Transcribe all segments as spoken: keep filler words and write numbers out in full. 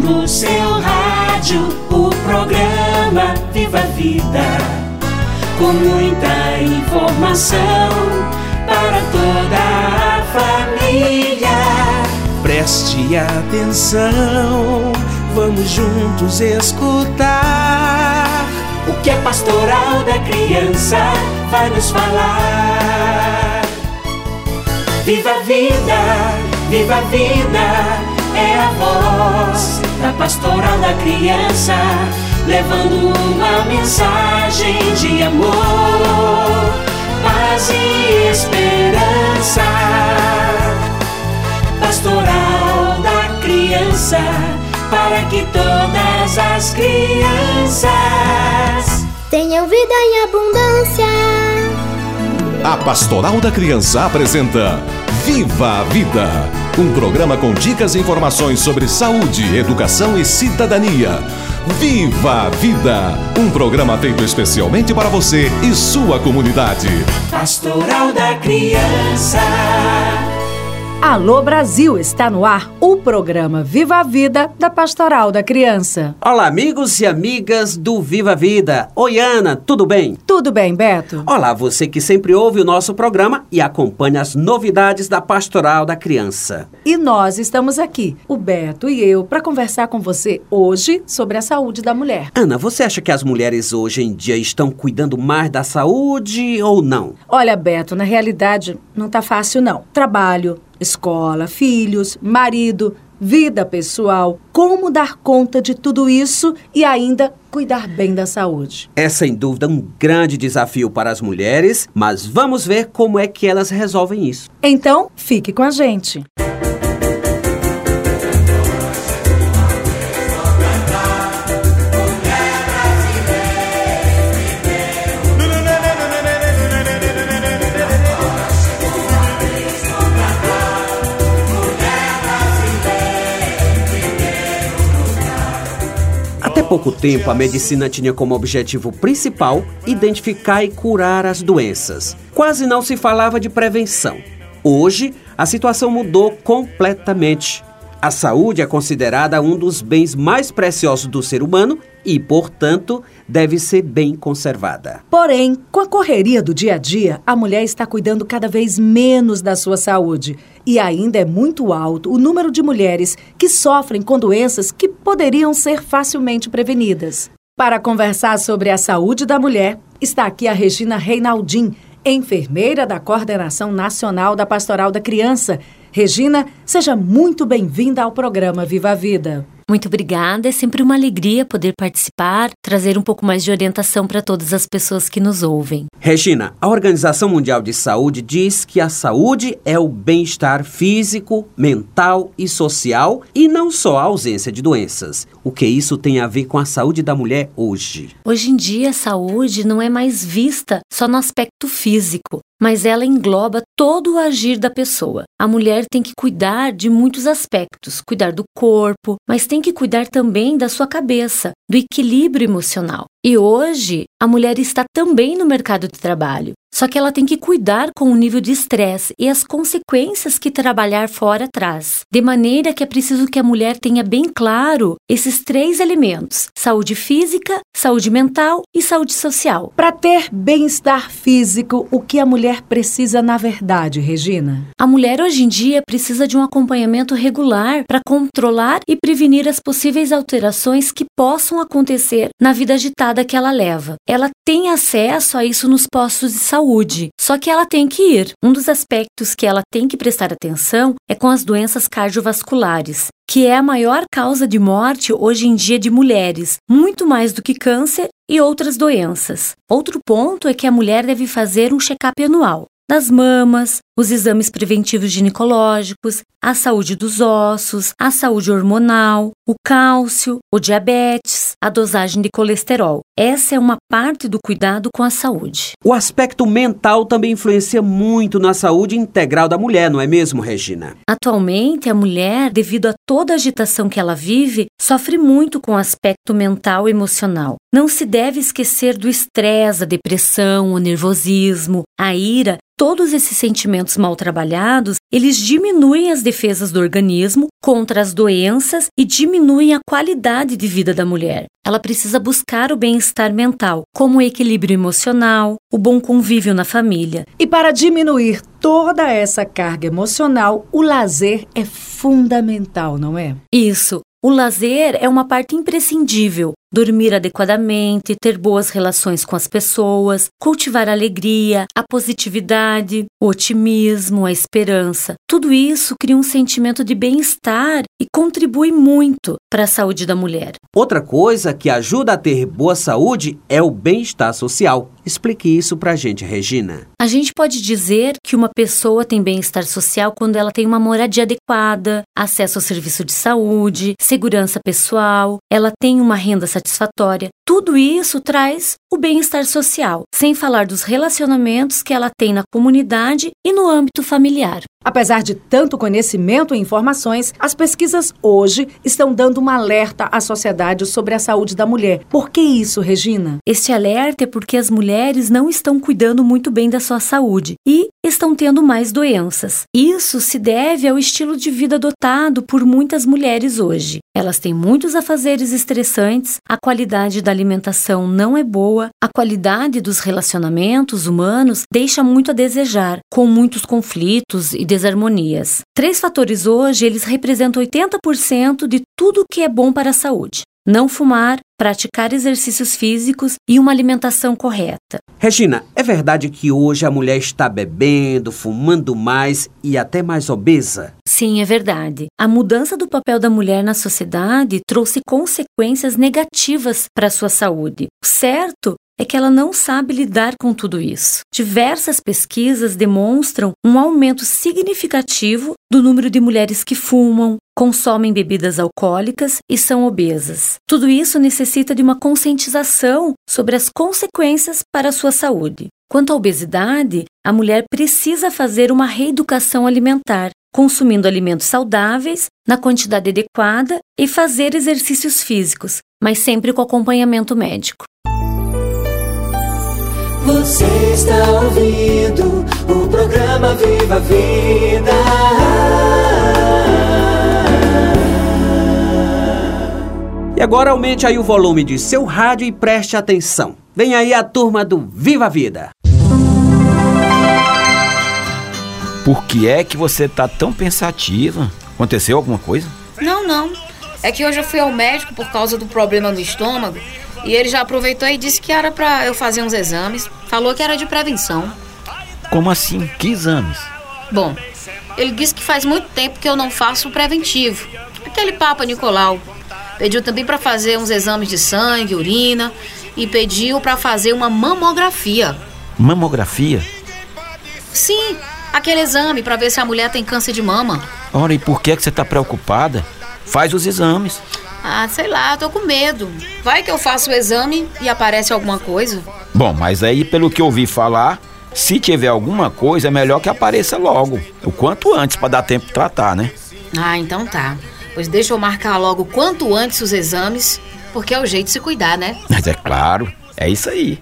no seu rádio o programa Viva a Vida, com muita informação para toda a família. Preste atenção, vamos juntos escutar o que a Pastoral da Criança vai nos falar. Viva a vida, viva a vida, é a voz da Pastoral da Criança, levando uma mensagem de amor, paz e esperança. Pastoral da Criança, para que todas as crianças tenham vida em abundância. A Pastoral da Criança apresenta Viva a Vida, um programa com dicas e informações sobre saúde, educação e cidadania. Viva a Vida, um programa feito especialmente para você e sua comunidade. Pastoral da Criança. Alô Brasil, está no ar o programa Viva a Vida da Pastoral da Criança. Olá amigos e amigas do Viva a Vida. Oi Ana, tudo bem? Tudo bem, Beto? Olá, você que sempre ouve o nosso programa e acompanha as novidades da Pastoral da Criança. E nós estamos aqui, o Beto e eu, para conversar com você hoje sobre a saúde da mulher. Ana, você acha que as mulheres hoje em dia estão cuidando mais da saúde ou não? Olha, Beto, na realidade não tá fácil não. Trabalho, escola, filhos, marido, vida pessoal. Como dar conta de tudo isso e ainda cuidar bem da saúde? É sem dúvida um grande desafio para as mulheres, mas vamos ver como é que elas resolvem isso. Então, fique com a gente. Até pouco tempo, a medicina tinha como objetivo principal identificar e curar as doenças. Quase não se falava de prevenção. Hoje, a situação mudou completamente. A saúde é considerada um dos bens mais preciosos do ser humano e, portanto, deve ser bem conservada. Porém, com a correria do dia a dia, a mulher está cuidando cada vez menos da sua saúde. E ainda é muito alto o número de mulheres que sofrem com doenças que poderiam ser facilmente prevenidas. Para conversar sobre a saúde da mulher, está aqui a Regina Reinaldim, enfermeira da Coordenação Nacional da Pastoral da Criança. Regina, seja muito bem-vinda ao programa Viva a Vida. Muito obrigada, é sempre uma alegria poder participar, trazer um pouco mais de orientação para todas as pessoas que nos ouvem. Regina, a Organização Mundial de Saúde diz que a saúde é o bem-estar físico, mental e social e não só a ausência de doenças. O que isso tem a ver com a saúde da mulher hoje? Hoje em dia, a saúde não é mais vista só no aspecto físico, mas ela engloba todo o agir da pessoa. A mulher tem que cuidar de muitos aspectos, cuidar do corpo, mas tem que cuidar também da sua cabeça, do equilíbrio emocional. E hoje, a mulher está também no mercado de trabalho. Só que ela tem que cuidar com o nível de estresse e as consequências que trabalhar fora traz. De maneira que é preciso que a mulher tenha bem claro esses três elementos: saúde física, saúde mental e saúde social. Para ter bem-estar físico, o que a mulher precisa na verdade, Regina? A mulher hoje em dia precisa de um acompanhamento regular para controlar e prevenir as possíveis alterações que possam acontecer na vida agitada que ela leva. Ela tem acesso a isso nos postos de saúde, só que ela tem que ir. Um dos aspectos que ela tem que prestar atenção é com as doenças cardiovasculares, que é a maior causa de morte hoje em dia de mulheres, muito mais do que câncer e outras doenças. Outro ponto é que a mulher deve fazer um check-up anual das mamas, os exames preventivos ginecológicos, a saúde dos ossos, a saúde hormonal, o cálcio, o diabetes, a dosagem de colesterol. Essa é uma parte do cuidado com a saúde. O aspecto mental também influencia muito na saúde integral da mulher, não é mesmo, Regina? Atualmente, a mulher, devido a toda a agitação que ela vive, sofre muito com o aspecto mental e emocional. Não se deve esquecer do estresse, a depressão, o nervosismo, a ira. Todos esses sentimentos alimentos mal trabalhados, eles diminuem as defesas do organismo contra as doenças e diminuem a qualidade de vida da mulher. Ela precisa buscar o bem-estar mental, como o equilíbrio emocional, o bom convívio na família. E para diminuir toda essa carga emocional, o lazer é fundamental, não é? Isso. O lazer é uma parte imprescindível. Dormir adequadamente, ter boas relações com as pessoas, cultivar a alegria, a positividade, o otimismo, a esperança. Tudo isso cria um sentimento de bem-estar e contribui muito para a saúde da mulher. Outra coisa que ajuda a ter boa saúde é o bem-estar social. Explique isso pra gente, Regina. A gente pode dizer que uma pessoa tem bem-estar social quando ela tem uma moradia adequada, acesso ao serviço de saúde, segurança pessoal, ela tem uma renda satisfatória. Tudo isso traz o bem-estar social, sem falar dos relacionamentos que ela tem na comunidade e no âmbito familiar. Apesar de tanto conhecimento e informações, as pesquisas hoje estão dando um alerta à sociedade sobre a saúde da mulher. Por que isso, Regina? Este alerta é porque as mulheres não estão cuidando muito bem da sua saúde e estão tendo mais doenças. Isso se deve ao estilo de vida adotado por muitas mulheres hoje. Elas têm muitos afazeres estressantes, a qualidade da alimentação não é boa, a qualidade dos relacionamentos humanos deixa muito a desejar, com muitos conflitos e desarmonias. Três fatores hoje, eles representam oitenta por cento de tudo que é bom para a saúde. Não fumar, praticar exercícios físicos e uma alimentação correta. Regina, é verdade que hoje a mulher está bebendo, fumando mais e até mais obesa? Sim, é verdade. A mudança do papel da mulher na sociedade trouxe consequências negativas para a sua saúde. O certo é que ela não sabe lidar com tudo isso. Diversas pesquisas demonstram um aumento significativo do número de mulheres que fumam, consomem bebidas alcoólicas e são obesas. Tudo isso necessita de uma conscientização sobre as consequências para a sua saúde. Quanto à obesidade, a mulher precisa fazer uma reeducação alimentar, consumindo alimentos saudáveis, na quantidade adequada e fazer exercícios físicos, mas sempre com acompanhamento médico. Você está ouvindo o programa Viva a Vida. E agora aumente aí o volume de seu rádio e preste atenção. Vem aí a turma do Viva a Vida. Por que é que você tá tão pensativa? Aconteceu alguma coisa? Não, não. É que hoje eu fui ao médico por causa do problema no estômago e ele já aproveitou e disse que era pra eu fazer uns exames. Falou que era de prevenção. Como assim? Que exames? Bom, ele disse que faz muito tempo que eu não faço o preventivo. Aquele Papa Nicolau. Pediu também pra fazer uns exames de sangue, urina e pediu pra fazer uma mamografia. Mamografia? Sim, aquele exame pra ver se a mulher tem câncer de mama. Ora, e por que é que você tá preocupada? Faz os exames. Ah, sei lá, tô com medo. Vai que eu faço o exame e aparece alguma coisa. Bom, mas aí, pelo que eu ouvi falar, se tiver alguma coisa, é melhor que apareça logo. O quanto antes, pra dar tempo de tratar, né? Ah, então tá. Pois deixa eu marcar logo quanto antes os exames, porque é o jeito de se cuidar, né? Mas é claro, é isso aí.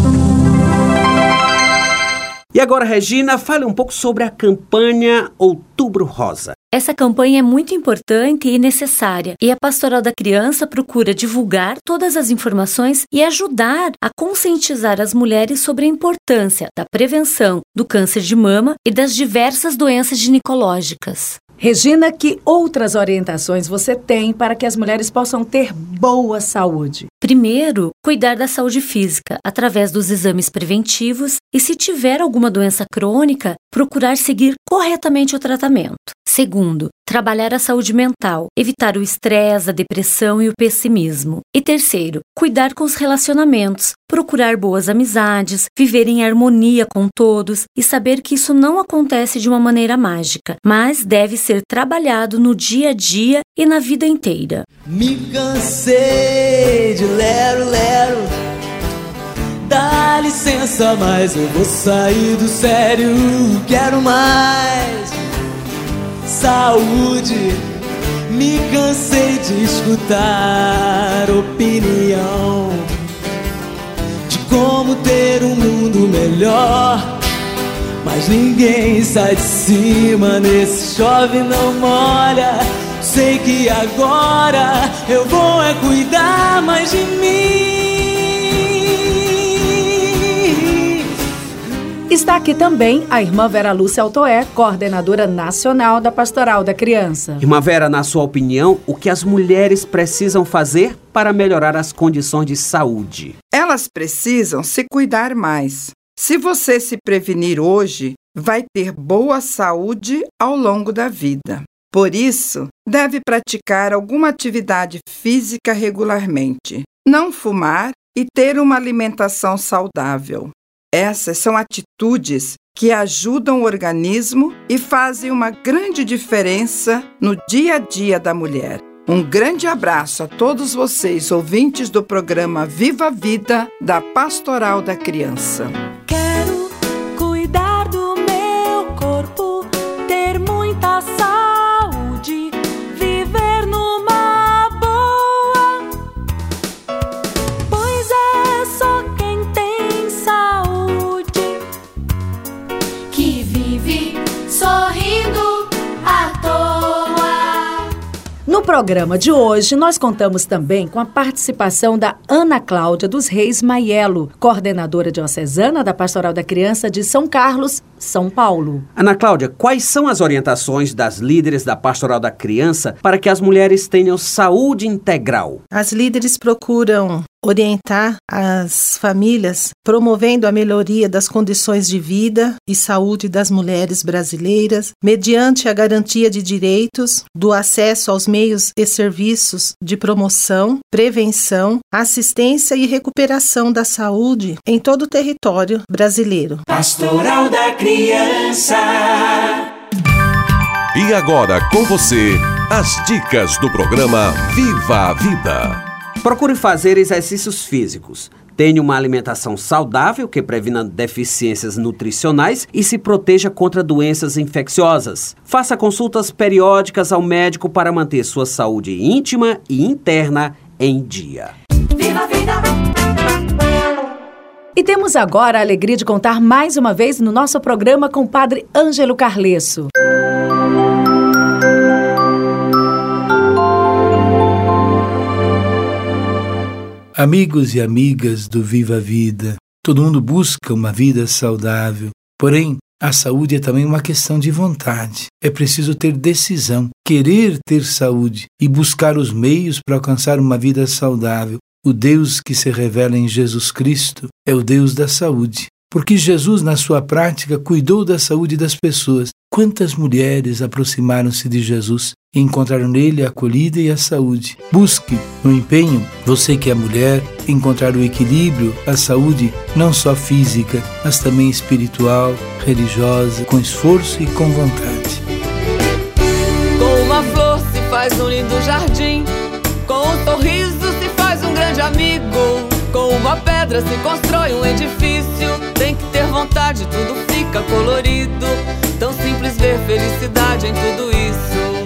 E agora, Regina, fale um pouco sobre a campanha Outubro Rosa. Essa campanha é muito importante e necessária, e a Pastoral da Criança procura divulgar todas as informações e ajudar a conscientizar as mulheres sobre a importância da prevenção do câncer de mama e das diversas doenças ginecológicas. Regina, que outras orientações você tem para que as mulheres possam ter boa saúde? Primeiro, cuidar da saúde física através dos exames preventivos e, se tiver alguma doença crônica, procurar seguir corretamente o tratamento. Segundo, trabalhar a saúde mental, evitar o estresse, a depressão e o pessimismo. E terceiro, cuidar com os relacionamentos, procurar boas amizades, viver em harmonia com todos e saber que isso não acontece de uma maneira mágica, mas deve ser trabalhado no dia a dia e na vida inteira. Me cansei de lero, lero. Dá licença, mas eu vou sair do sério. Quero mais saúde. Me cansei de escutar opinião de como ter um mundo melhor. mas ninguém sai de cima nesse chove não molha. Sei que agora eu vou é cuidar mais de mim. Está aqui também a irmã Vera Lúcia Altoé, coordenadora nacional da Pastoral da Criança. Irmã Vera, na sua opinião, o que as mulheres precisam fazer para melhorar as condições de saúde? Elas precisam se cuidar mais. Se você se prevenir hoje, vai ter boa saúde ao longo da vida. Por isso, deve praticar alguma atividade física regularmente, não fumar e ter uma alimentação saudável. Essas são atitudes que ajudam o organismo e fazem uma grande diferença no dia a dia da mulher. Um grande abraço a todos vocês, ouvintes do programa Viva a Vida da Pastoral da Criança. Quero cuidar do meu corpo, ter muita saúde, viver numa boa, pois é só quem tem saúde que vive sorrindo à toa. No programa de hoje, nós contamos também com a participação da Ana Cláudia dos Reis Maiello, coordenadora diocesana da Pastoral da Criança de São Carlos, São Paulo. Ana Cláudia, quais são as orientações das líderes da Pastoral da Criança para que as mulheres tenham saúde integral? As líderes procuram orientar as famílias, promovendo a melhoria das condições de vida e saúde das mulheres brasileiras, mediante a garantia de direitos, do acesso aos meios e serviços de promoção, prevenção, assistência e recuperação da saúde em todo o território brasileiro. Pastoral da Criança. E agora com você, as dicas do programa Viva a Vida. Procure fazer exercícios físicos. Tenha uma alimentação saudável que previna deficiências nutricionais e se proteja contra doenças infecciosas. Faça consultas periódicas ao médico para manter sua saúde íntima e interna em dia. Viva a Vida! E temos agora a alegria de contar mais uma vez no nosso programa com o Padre Ângelo Carlesso. Amigos e amigas do Viva a Vida, todo mundo busca uma vida saudável, porém, a saúde é também uma questão de vontade. É preciso ter decisão, querer ter saúde e buscar os meios para alcançar uma vida saudável. O Deus que se revela em Jesus Cristo é o Deus da saúde, porque Jesus, na sua prática, cuidou da saúde das pessoas. Quantas mulheres aproximaram-se de Jesus e encontraram nele a acolhida e a saúde. Busque, no empenho, você que é mulher, encontrar o equilíbrio, a saúde não só física, mas também espiritual, religiosa, com esforço e com vontade. Com uma flor se faz um lindo jardim, com um sorriso se faz um grande amigo, com uma pedra se constrói um edifício. Tem que ter vontade, tudo fica colorido. Tão simples ver felicidade em tudo isso.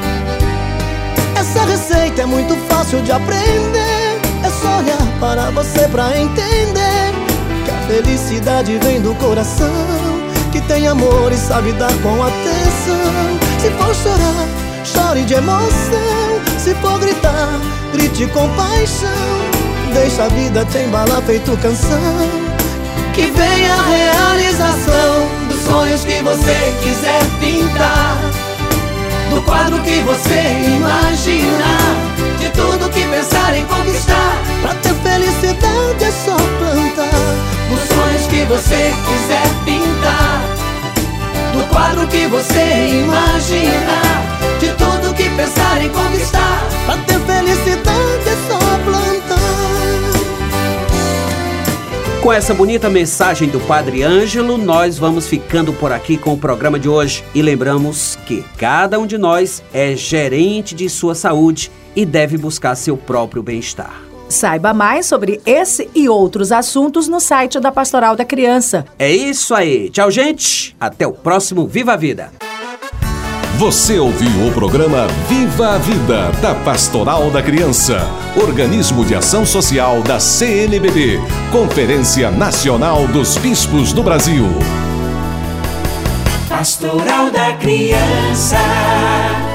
Essa receita é muito fácil de aprender. É só olhar para você pra entender que a felicidade vem do coração, que tem amor e sabe dar com atenção. Se for chorar, chore de emoção. Se for gritar, grite com paixão. Deixa a vida te embalar feito canção. Que venha a realização dos sonhos que você quiser pintar, do quadro que você imaginar, de tudo que pensar em conquistar. Pra ter felicidade é só plantar. Dos sonhos que você quiser pintar, do quadro que você imaginar, de tudo que pensar em conquistar. Pra ter felicidade é só plantar. Com essa bonita mensagem do Padre Ângelo, nós vamos ficando por aqui com o programa de hoje. E lembramos que cada um de nós é gerente de sua saúde e deve buscar seu próprio bem-estar. Saiba mais sobre esse e outros assuntos no site da Pastoral da Criança. É isso aí. Tchau, gente. Até o próximo Viva a Vida. Você ouviu o programa Viva a Vida, da Pastoral da Criança, organismo de ação social da C N B B, Conferência Nacional dos Bispos do Brasil. Pastoral da Criança.